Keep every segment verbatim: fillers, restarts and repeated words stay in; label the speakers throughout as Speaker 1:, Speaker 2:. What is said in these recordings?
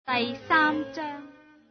Speaker 1: 第三章。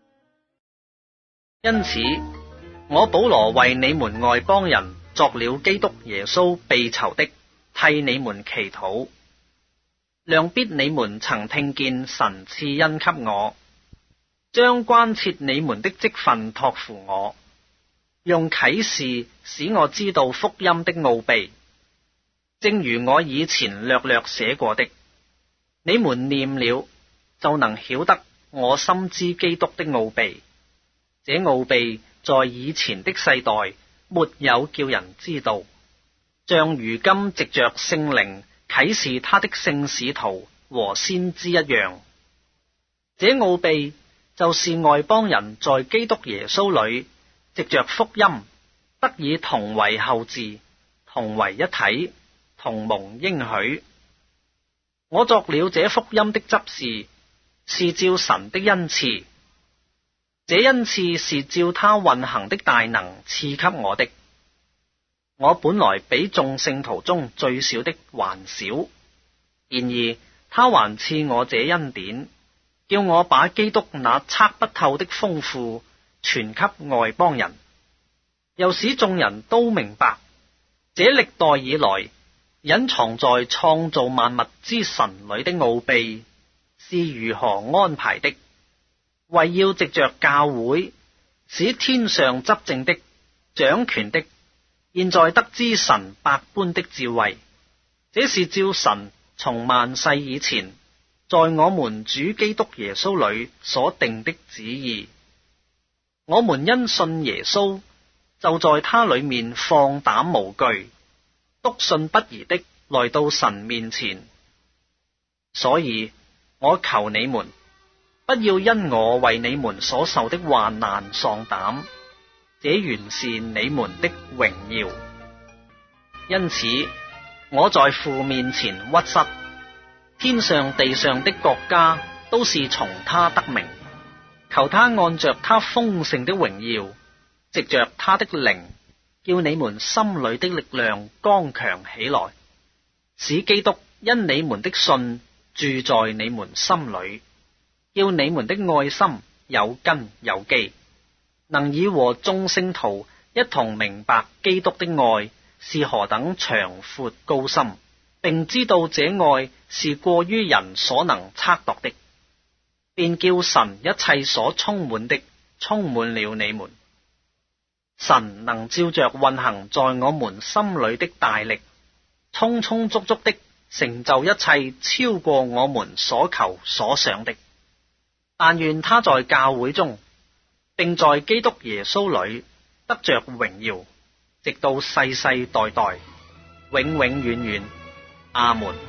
Speaker 2: 因此，我保羅為你們外邦人作了基督耶穌被囚的，替你們祈禱。諒必你們曾聽見神賜恩給我，將關切你們的職分託付我，用啟示使我知道福音的奧秘，正如我以前略略寫過的。你們念了，就能曉得我深知基督的奧秘。這奧秘在以前的世代沒有叫人知道，像如今藉着聖靈啟示他的聖使徒和先知一樣。這奧秘就是外邦人在基督耶穌裏藉着福音得以同為後嗣，同為一體，同蒙應許。我作了這福音的執事，是照神的恩賜，這恩賜是照他運行的大能賜給我的。我本來比眾聖徒中最小的還小，然而他還賜我這恩典，叫我把基督那測不透的豐富傳給外邦人，又使眾人都明白這歷代以來隱藏在創造萬物之神裏的奧秘是如何安排的，為要藉着教會使天上執政的、掌權的現在得知神百般的智慧。這是照神從萬世以前在我們主基督耶穌裏所定的旨意。我們因信耶穌，就在他裏面放膽無懼，篤信不疑的來到神面前。所以我求你們，不要因我為你們所受的患難喪膽，這原是你們的榮耀。因此我在父面前屈膝，天上地上的國家都是從他得名，求他按着他豐盛的榮耀，藉着他的靈，叫你們心裏的力量剛強起來，使基督因你們的信住在你們心裏，叫你們的愛心有根有基，能以和眾聖徒一同明白基督的愛是何等長闊高深，並知道這愛是過於人所能測度的，便叫神一切所充滿的充滿了你們。神能照着運行在我們心裏的大力，充充足足的成就一切，超過我們所求所想的。但願他在教會中，並在基督耶穌裏得着榮耀，直到世世代代，永永遠遠。阿門。